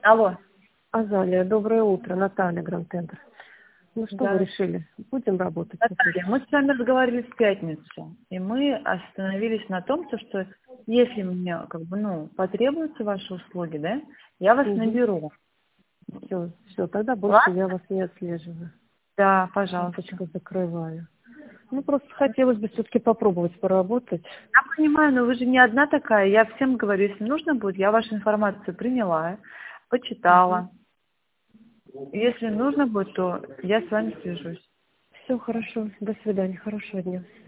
Алло. Азалия, доброе утро, Наталья, Гранд-Центр. Ну что Да. вы решили? Будем работать? Наталья, мы с вами разговаривали в пятницу, и мы остановились на том, что если мне потребуются ваши услуги, да, я вас наберу. Все, тогда больше я вас не отслеживаю. Да, пожалуйста. Карточку закрываю. Ну, просто хотелось бы все-таки попробовать поработать. Я понимаю, но вы же не одна такая. Я всем говорю, если нужно будет, я вашу информацию приняла, почитала. Если нужно будет, то я с вами свяжусь. Все хорошо. До свидания. Хорошего дня.